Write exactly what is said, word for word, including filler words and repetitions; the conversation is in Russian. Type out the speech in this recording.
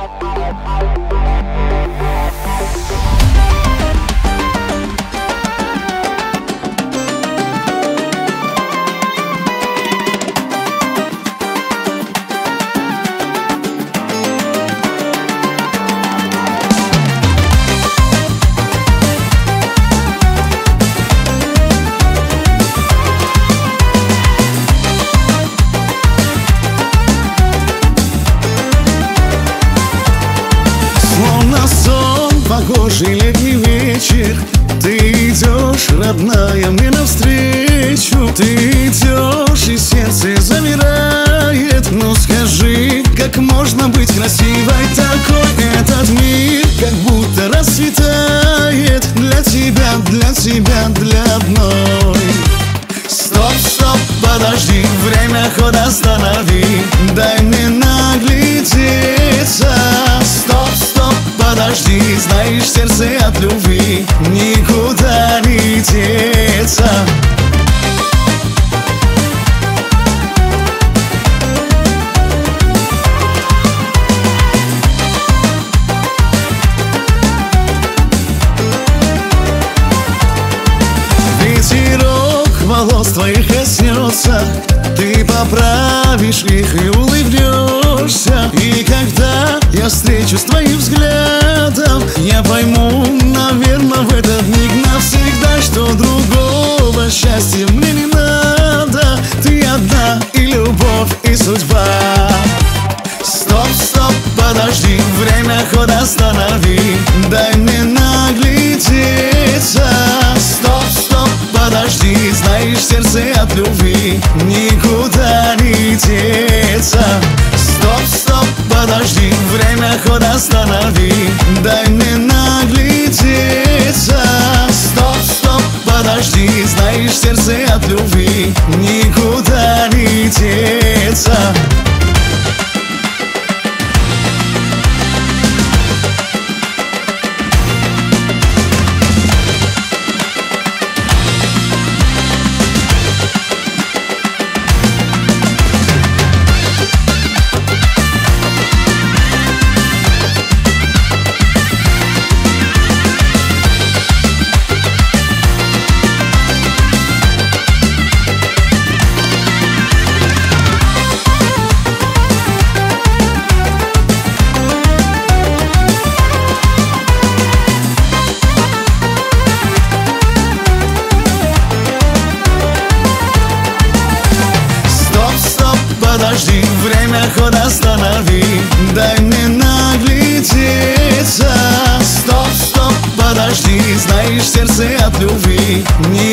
Похожий летний вечер, ты идешь, родная, мне навстречу. Ты идешь, и сердце замирает. Ну скажи, как можно быть красивой такой? Этот мир как будто расцветает для тебя, для тебя, для одной. Стоп, стоп, подожди, время ход останови, дай мне наглядеться. Стоп, стоп, подожди, знаешь, сердце от любви никуда не деться. Ветерок волос твоих коснется, ты поправишь их и улыбнешься. И когда я встречусь с твоим взглядом, я пойму, наверное, в этот миг навсегда, что другого счастья мне не надо. Ты одна, и любовь, и судьба. Стоп, стоп, подожди, время ход останови, дай мне наглядеться. Стоп, стоп, подожди, знаешь, сердце от любви никуда не деться. Стоп, стоп, подожди, время ход останови, дай мне наглядеться. Стоп, стоп, подожди, знаешь, сердце от любви никуда не деться. Подожди, время ход останови, дай мне наглядеться. Стоп, стоп, подожди, знаешь, сердце от любви не